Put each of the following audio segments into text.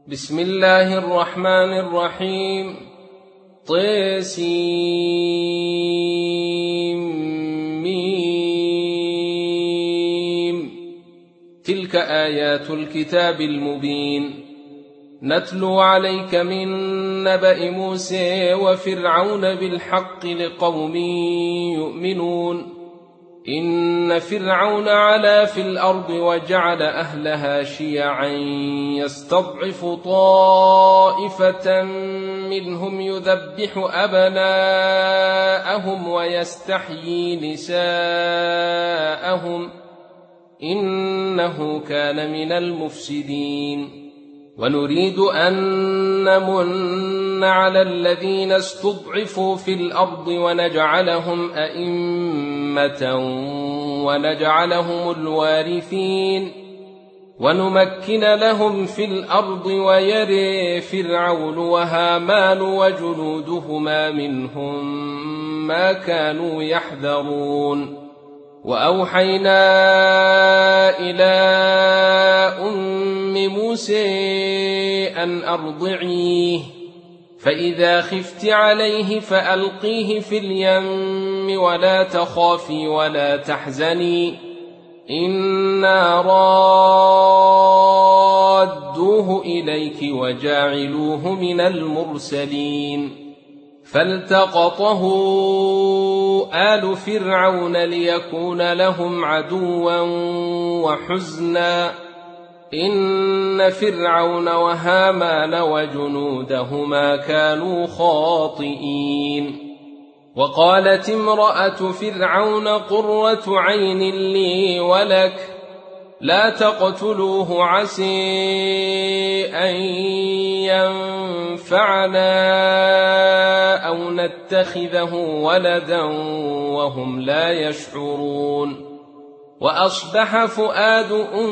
بسم الله الرحمن الرحيم. طسيم. تلك آيات الكتاب المبين. نتلو عليك من نبأ موسى وفرعون بالحق لقوم يؤمنون. إن فرعون علا في الأرض وجعل أهلها شيعا يستضعف طائفة منهم يذبح أبناءهم ويستحيي نساءهم إنه كان من المفسدين. ونريد أن نمن على الذين استضعفوا في الأرض ونجعلهم أئمة ونجعلهم الوارثين ونمكن لهم في الأرض ويري فرعون وهامان وجنودهما منهم ما كانوا يحذرون. وأوحينا إلى موسى أن أرضعيه فإذا خفت عليه فألقيه في اليم ولا تخافي ولا تحزني إنا رادوه إليك وجاعلوه من المرسلين. فالتقطه آل فرعون ليكون لهم عدوا وحزنا إن فرعون وهامان وجنودهما كانوا خاطئين. وقالت امرأة فرعون قرة عين لي ولك لا تقتلوه عسى أن ينفعنا أو نتخذه ولدا وهم لا يشعرون. وأصبح فؤاد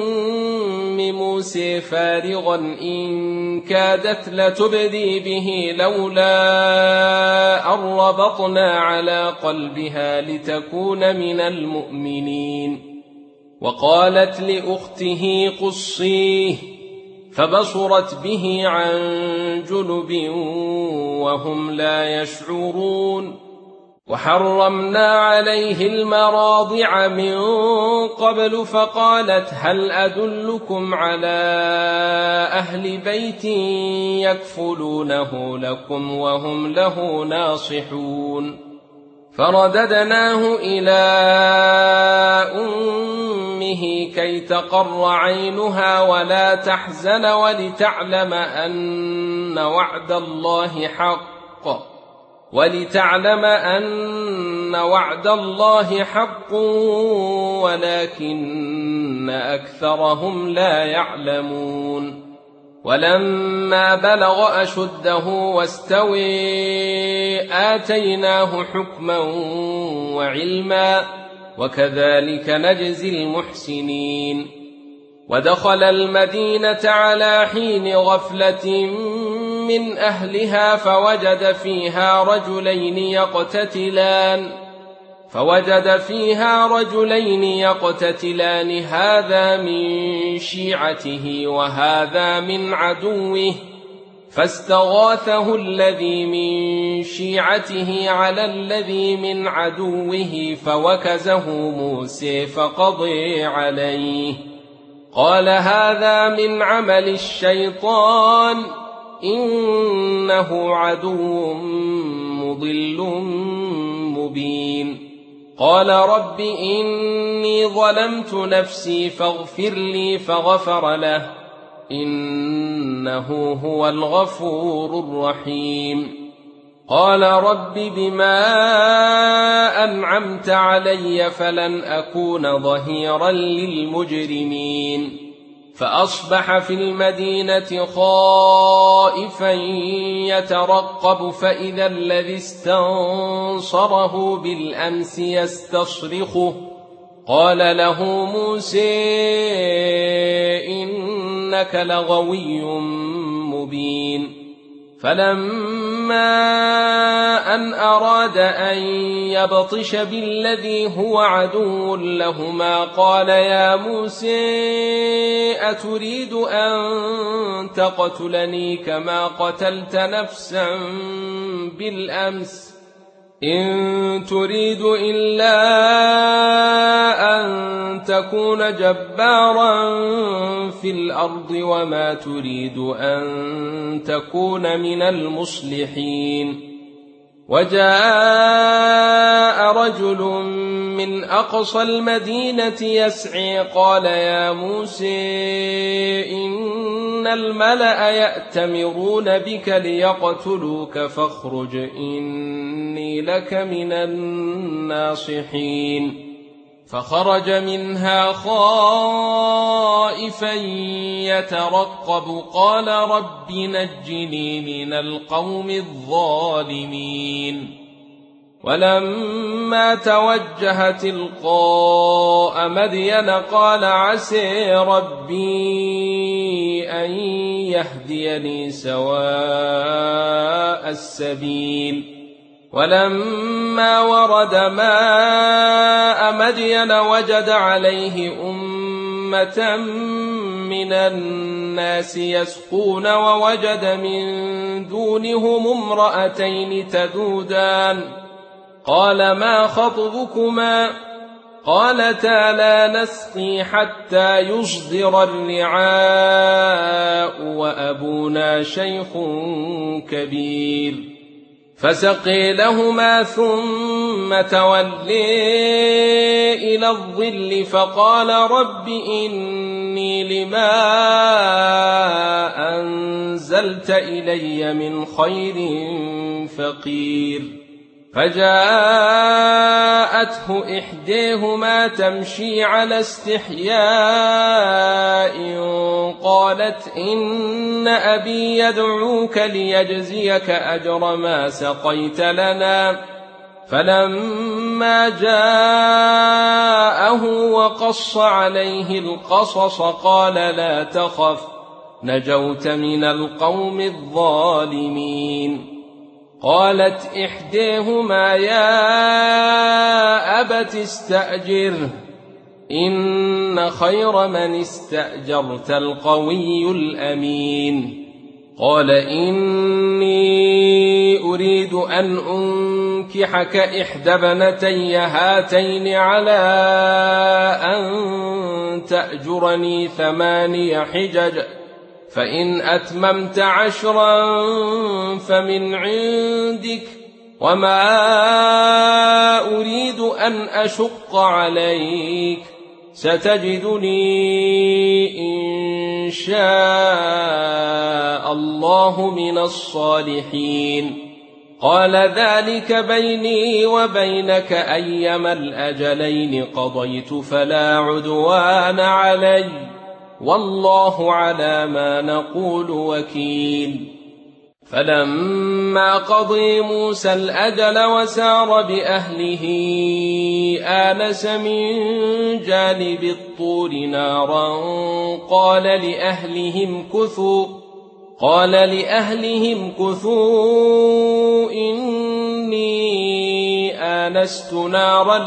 موسى فارغا إن كادت لتبدي به لولا أن ربطنا على قلبها لتكون من المؤمنين. وقالت لأخته قصيه فبصرت به عن جنب وهم لا يشعرون. وحرمنا عليه المراضع من قبل فقالت هل أدلكم على أهل بيت يكفلونه لكم وهم له ناصحون. فرددناه إلى أمه كي تقر عينها ولا تحزن ولتعلم أن وعد الله حق ولكن أكثرهم لا يعلمون. ولما بلغ أشده واستوى آتيناه حكما وعلما وكذلك نجزي المحسنين. ودخل المدينة على حين غفلة من أهلها فوجد فيها رجلين يقتتلان هذا من شيعته وهذا من عدوه فاستغاثه الذي من شيعته على الذي من عدوه فوكزه موسى فقضى عليه قال هذا من عمل الشيطان إنه عدو مضل مبين. قال رب إني ظلمت نفسي فاغفر لي فغفر له إنه هو الغفور الرحيم. قال رب بما أنعمت علي فلن أكون ظهيرا للمجرمين. فأصبح في المدينة خائفا يترقب فإذا الذي استنصره بالأمس يستصرخه قال له موسى إنك لغوي مبين. فلما أن أراد أن يبطش بالذي هو عدو لهما قال يا موسى أتريد أن تقتلني كما قتلت نفسا بالأمس إن تريد إلا أن تكون جبارا في الأرض وما تريد أن تكون من المصلحين وجاء رجل من أقصى المدينة يسعي قال يا موسى إن الملأ يأتمرون بك ليقتلوك فاخرج إني لك من الناصحين فخرج منها خائفا يترقب قال رب نجني من القوم الظالمين ولما توجه تلقاء مدين قال عسى ربي أن يهديني سواء السبيل ولما ورد ماء مدين وجد عليه أمة من الناس يسقون ووجد من دونهم امرأتين تذودان قال ما خطبكما قالتا لا نسقي حتى يصدر الرعاء وأبونا شيخ كبير فسقي لهما ثم تولي إلى الظل فقال رب إني لما أنزلت إلي من خير فقير فجاءته إحداهما تمشي على استحياء قالت إن أبي يدعوك ليجزيك أجر ما سقيت لنا فلما جاءه وقص عليه القصص قال لا تخف نجوت من القوم الظالمين قالت إحداهما يا أبت استأجره إن خير من استأجرت القوي الأمين قال إني أريد أن أنكحك إحدى ابنتي هاتين على أن تأجرني 8 حجج فإن أتممت 10 فمن عندك وما أريد أن أشق عليك ستجدني إن شاء الله من الصالحين قال ذلك بيني وبينك أيما الأجلين قضيت فلا عدوان علي والله على ما نقول وكيل فلما قضي موسى الأجل وسار بأهله آنس من جانب الطور نارا قال لأهلهم كثوا إني آنست نارا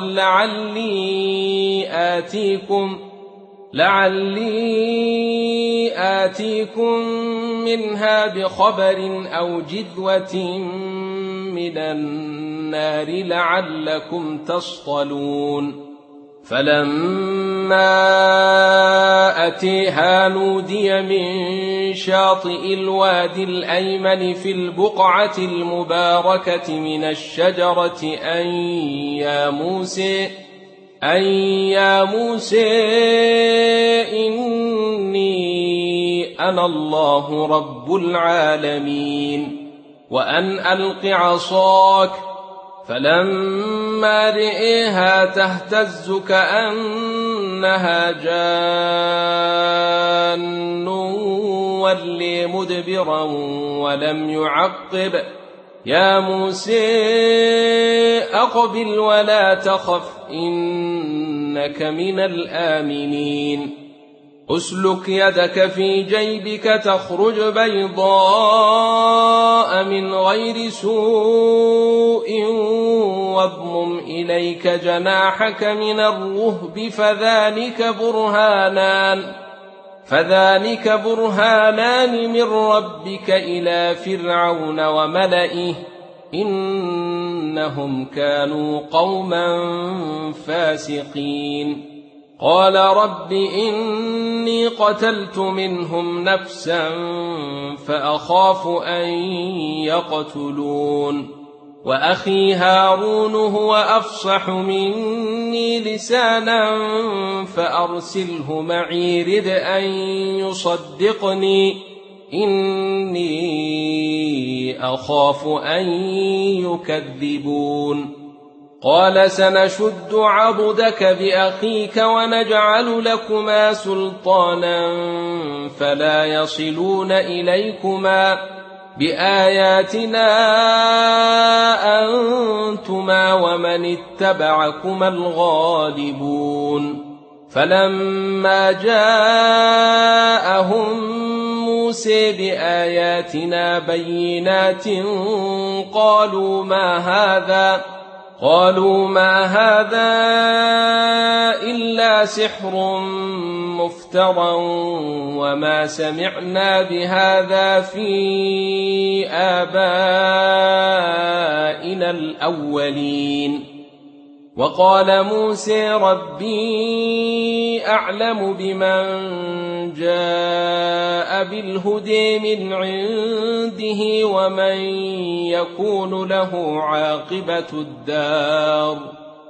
لعلي آتيكم منها بخبر أو جذوة من النار لعلكم تصطلون فلما أتيها نودي من شاطئ الوادي الأيمن في البقعة المباركة من الشجرة أن يا موسى إني أنا الله رب العالمين وأن ألق عصاك فلما رئيها تهتز كأنها جان ولي مدبرا ولم يعقب يا موسى أقبل ولا تخف إنك من الآمنين أسلك يدك في جيبك تخرج بيضاء من غير سوء واضمم إليك جناحك من الرهب فذلك برهانان من ربك إلى فرعون وملئه إنهم كانوا قوما فاسقين قال رب إني قتلت منهم نفسا فأخاف أن يقتلون وأخي هارون هو أفصح مني لسانا فأرسله معي رد أن يصدقني إني أخاف أن يكذبون قال سنشد عضدك بأخيك ونجعل لكما سلطانا فلا يصلون إليكما بآياتنا أنتما ومن اتبعكما الغالبون فلما جاءهم موسى بآياتنا بينات قالوا ما هذا إلا سحر مفترى وما سمعنا بهذا في آبائنا الأولين وقال موسى ربي أعلم بمن جاء بالهدى من عنده ومن يكون له عاقبة الدار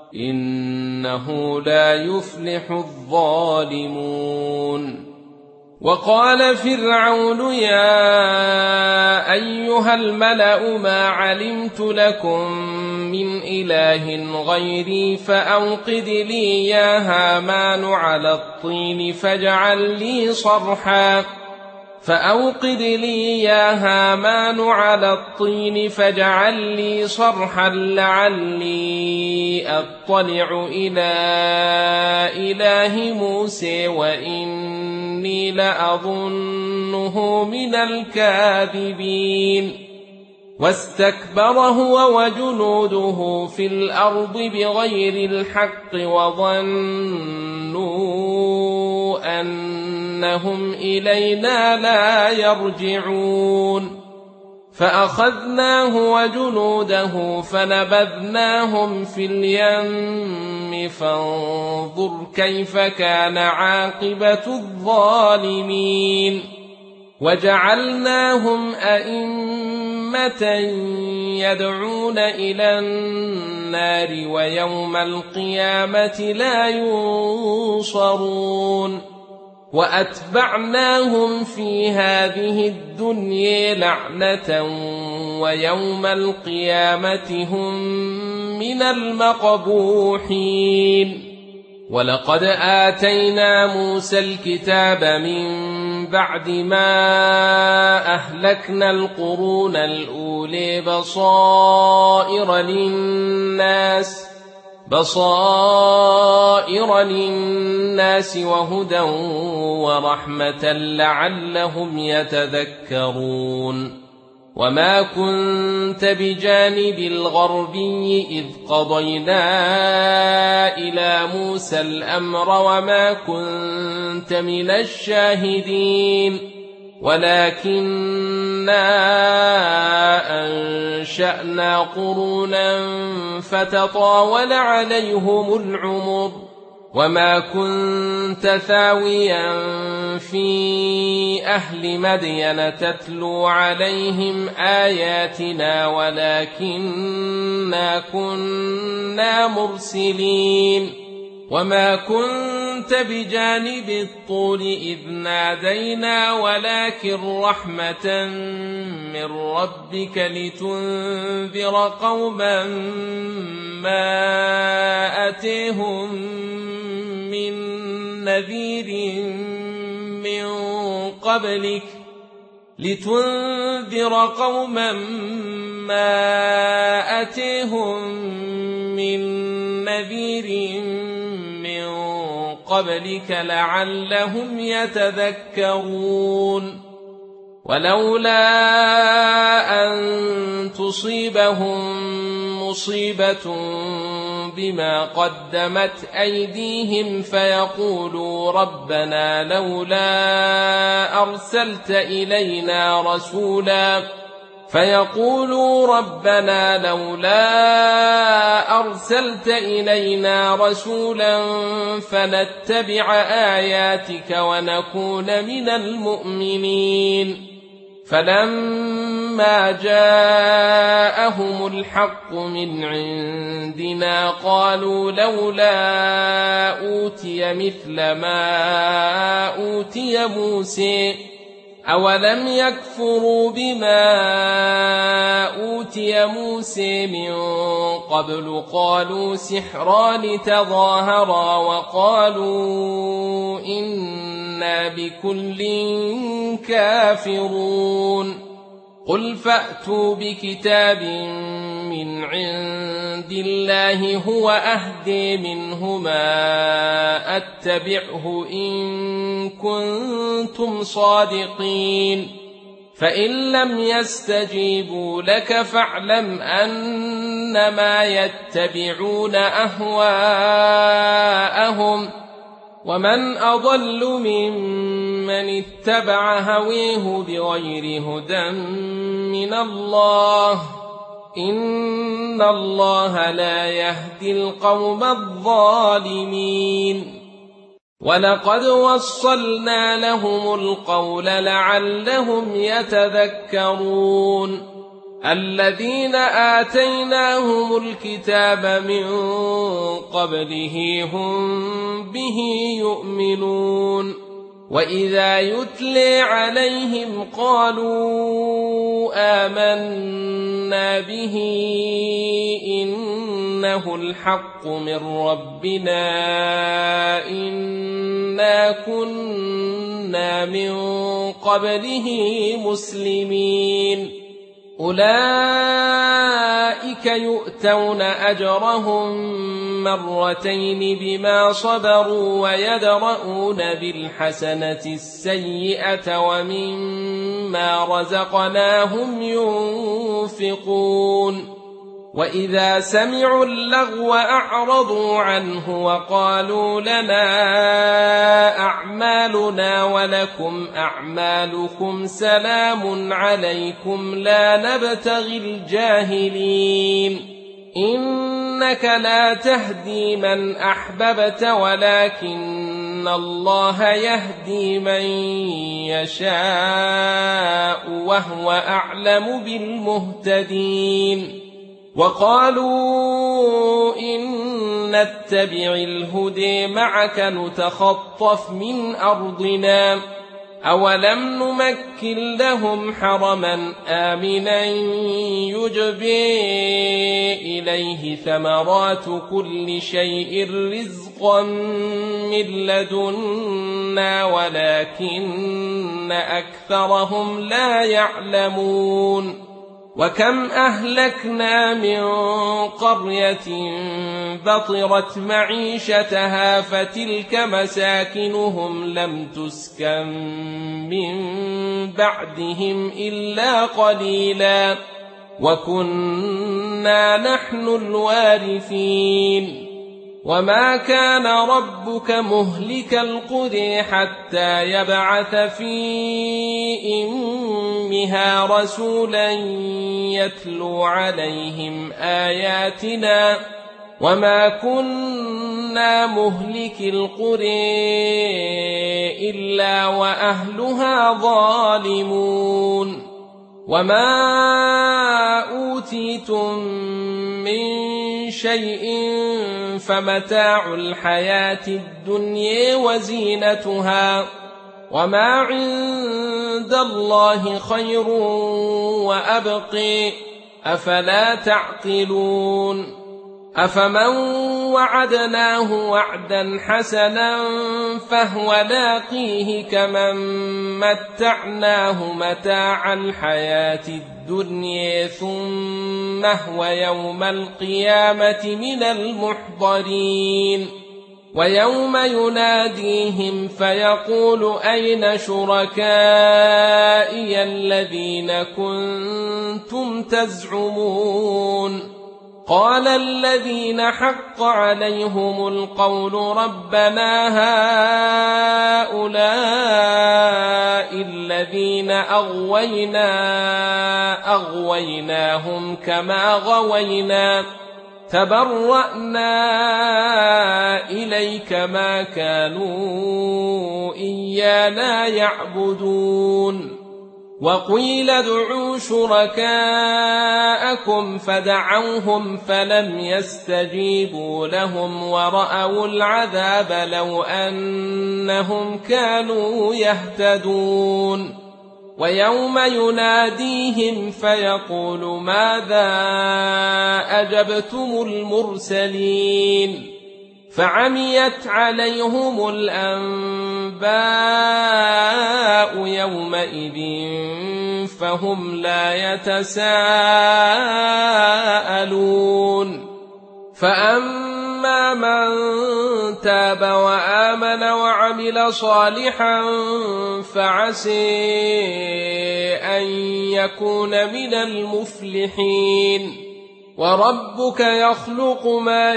إنه لا يفلح الظالمون وقال فرعون يا أيها الملأ ما علمت لكم من إله غيري فأوقد لي يا هامان على الطين فاجعل لي صرحا لعلي أطلع إلى إله موسى وإني لأظنه من الكاذبين واستكبر هو وجنوده في الأرض بغير الحق وظنوا أنهم إلينا لا يرجعون فأخذناه وجنوده فنبذناهم في اليم فانظر كيف كان عاقبة الظالمين وجعلناهم أئمة يدعون إلى النار ويوم القيامة لا ينصرون وأتبعناهم في هذه الدنيا لعنة ويوم القيامة هم من المقبوحين ولقد آتينا موسى الكتاب من بعد ما أهلكنا القرون الأولى بصائر للناس وهدى ورحمة لعلهم يتذكرون وما كنت بجانب الغربي إذ قضينا إلى موسى الأمر وما كنت من الشاهدين ولكننا أنشأنا قرونا فتطاول عليهم العمر وما كنت ثاويا في أهل مدين تتلو عليهم آياتنا ولكننا كنا مرسلين وما كنت بجانب الطور إذ نادينا ولكن رحمة من ربك لتنذر قوما ما أتيهم من نذير من قبلك لعلهم يتذكرون ولولا أن تصيبهم مصيبة بما قدمت أيديهم فيقولوا ربنا لولا أرسلت إلينا رسولا فنتبع آياتك ونكون من المؤمنين فلما جاءهم الحق من عندنا قالوا لولا أوتي مثل ما أوتي موسى أولم يكفروا بما أوتي موسى من قبل قالوا سحران تظاهرا وقالوا إنا بكل كافرون قل فأتوا بكتاب من عند الله هو أهدي منهما أتبعه إن كنتم صادقين فإن لم يستجيبوا لك فاعلم أنما يتبعون أهواءهم ومن أضل ممن اتبع هويه بغير هدى من الله إن الله لا يهدي القوم الظالمين ولقد وصلنا لهم القول لعلهم يتذكرون الذين آتيناهم الكتاب من قبله هم به يؤمنون وإذا يتلي عليهم قالوا آمنا به إنه الحق من ربنا إنا كنا من قبله مسلمين أولئك يؤتون أجرهم مرتين بما صبروا ويدرؤون بالحسنة السيئة ومما رزقناهم ينفقون وإذا سمعوا اللغو أعرضوا عنه وقالوا لنا أعمالنا ولكم أعمالكم سلام عليكم لا نبتغي الجاهلين إنك لا تهدي من أحببت ولكن الله يهدي من يشاء وهو أعلم بالمهتدين وقالوا إن نتبع الهدى معك نتخطف من أرضنا أولم نمكن لهم حرما آمنا يجبي إليه ثمرات كل شيء رزقا من لدنا ولكن أكثرهم لا يعلمون وكم أهلكنا من قرية بطرت معيشتها فتلك مساكنهم لم تسكن من بعدهم إلا قليلا وكنا نحن الوارثين وما كان ربك مهلك القرى حتى يبعث في أمها رسولا يتلو عليهم آياتنا وما كنا مهلك القرى إلا وأهلها ظالمون وما أوتيتم من شيء فمتاع الحياة الدنيا وزينتها وما عند الله خير وأبقي أفلا تعقلون أفمن وعدناه وعدا حسنا فهو لاقيه كمن متعناه متاع الحياة الدنيا ثم هو يوم القيامة من المحضرين ويوم يناديهم فيقول أين شركائي الذين كنتم تزعمون قال الذين حق عليهم القول ربنا هؤلاء الذين أغويناهم كما غوينا تبرأنا إليك ما كانوا إيانا يعبدون وقيل ادعوا شركاءكم فدعوهم فلم يستجيبوا لهم ورأوا العذاب لو أنهم كانوا يهتدون ويوم يناديهم فيقول ماذا أجبتم المرسلين فعميت عليهم الأنباء يومئذ فهم لا يتساءلون فأما من تاب وآمن وعمل صالحا فعسى أن يكون من المفلحين وربك يخلق ما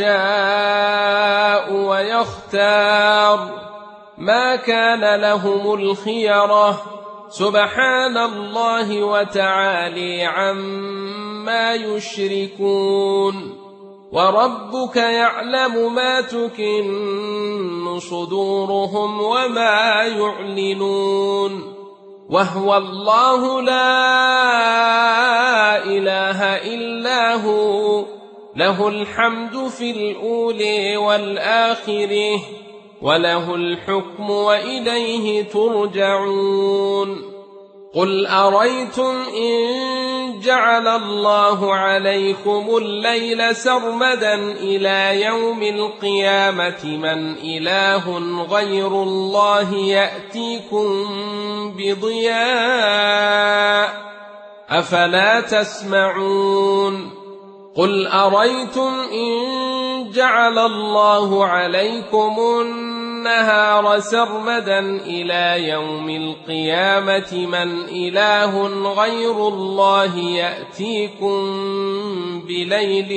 يشاء ويختار ما كان لهم الخيرة سبحان الله وتعالى عما يشركون وربك يعلم ما تكن صدورهم وما يعلنون وهو الله لا إله إلا هو له الحمد في الأولى والآخرة وله الحكم وإليه ترجعون قل أريتم إن جعل الله عليكم الليل سرمدا إلى يوم القيامة من إله غير الله يأتيكم بضياء أفلا تسمعون قل أريتم إن جعل الله عليكم النهار سرمدا إلى يوم القيامة من إله غير الله يأتيكم بليل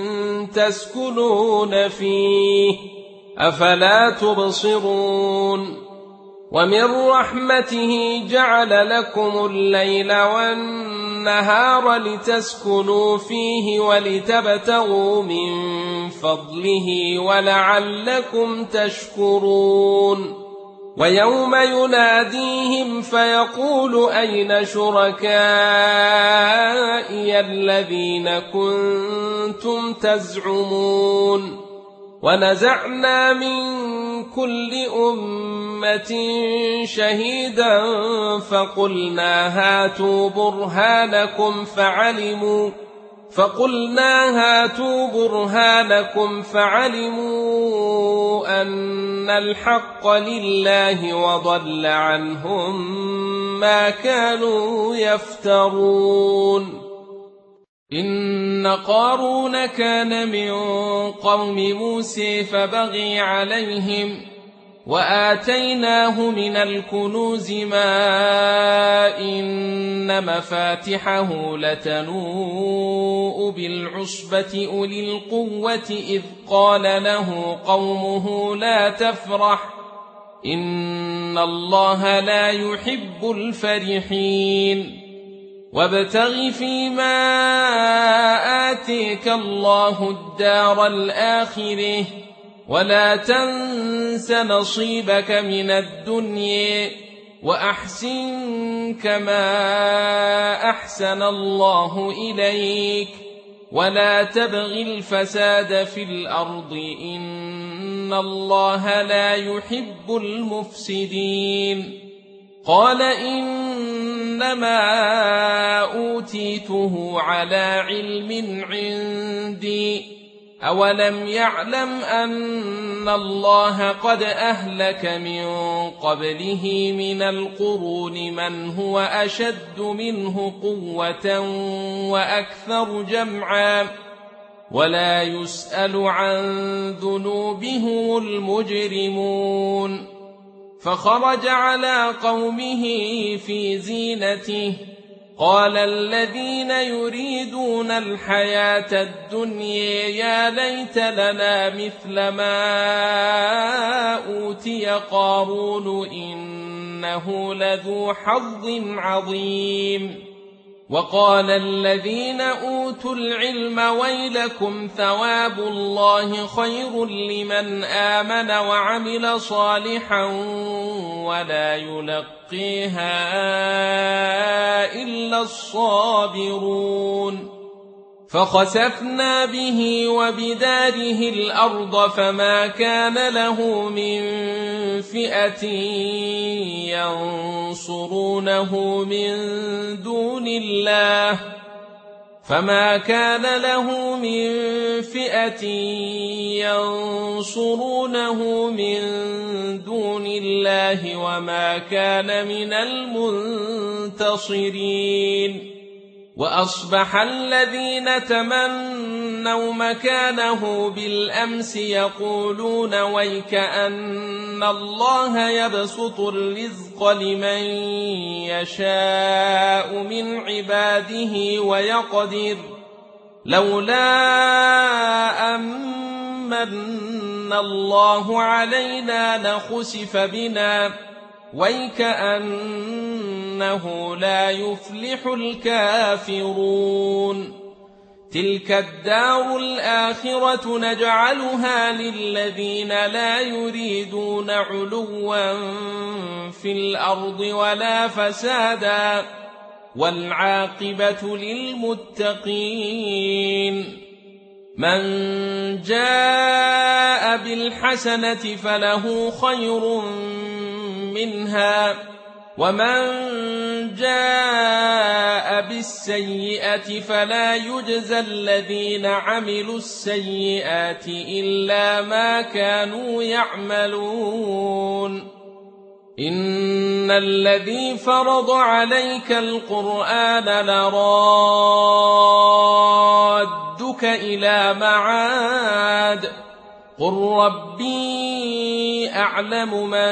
تسكنون فيه أفلا تبصرون ومن رحمته جعل لكم الليل والنهار لتسكنوا فيه ولتبتغوا من فضله ولعلكم تشكرون ويوم يناديهم فيقول أين شركائي الذين كنتم تزعمون ونزعنا من كل أمة شهيدا فقلنا هاتوا برهانكم فعلموا أن الحق لله وضل عنهم ما كانوا يفترون إن قارون كان من قوم موسى فبغي عليهم وآتيناه من الكنوز ما إن مفاتحه لتنوء بالعصبة أولي القوة إذ قال له قومه لا تفرح إن الله لا يحب الفرحين وابتغ فيما آتيك الله الدار الآخرة ولا تنس نصيبك من الدنيا وأحسن كما أحسن الله إليك ولا تبغ الفساد في الأرض إن الله لا يحب المفسدين قال إنما أوتيته على علم عندي أولم يعلم أن الله قد أهلك من قبله من القرون من هو أشد منه قوة وأكثر جمعا ولا يسأل عن ذنوبهم المجرمون فخرج على قومه في زينته قال الذين يريدون الحياة الدنيا يا ليت لنا مثل ما أوتي قارون إنه لذو حظ عظيم وقال الذين أوتوا العلم ويلكم ثواب الله خير لمن آمن وعمل صالحا ولا يلقيها إلا الصابرون فخسفنا به وبداره الأرض فما كان له من فئة ينصرونه من دون الله وما كان من المنتصرين وأصبح الذين تمنوا مكانه بالأمس يقولون ويكأن الله يبسط الرزق لمن يشاء من عباده ويقدر لولا أمن الله علينا لخسف بنا ويكأنه لا يفلح الكافرون تلك الدار الآخرة نجعلها للذين لا يريدون علوا في الأرض ولا فسادا والعاقبة للمتقين من جاء بالحسنة فله خير منها ومن جاء بالسيئة فلا يجزى الذين عملوا السيئات إلا ما كانوا يعملون إن الذي فرض عليك القرآن لرادك إلى معاد قل ربي أعلم من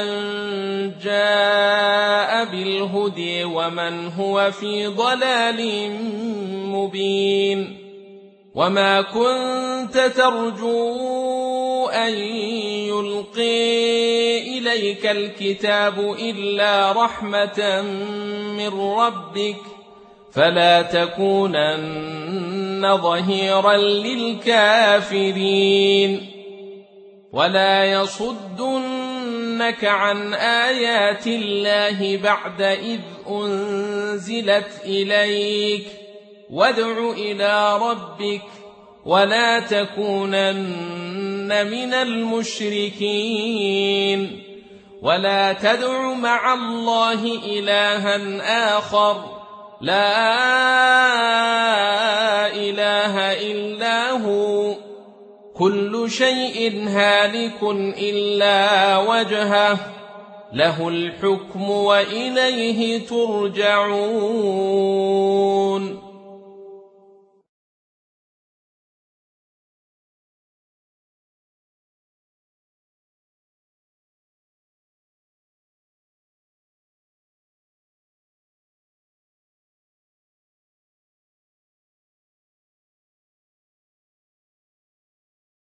جاء بالهدى ومن هو في ضلال مبين وما كنت ترجو أن يلقي إليك الكتاب إلا رحمة من ربك فلا تكونن ظهيرا للكافرين ولا يصدنك عن آيات الله بعد إذ أنزلت إليك وادع إلى ربك ولا تكونن من المشركين ولا تدع مع الله إلها آخر لا إله إلا هو كل شيء هالك إلا وجهه له الحكم وإليه ترجعون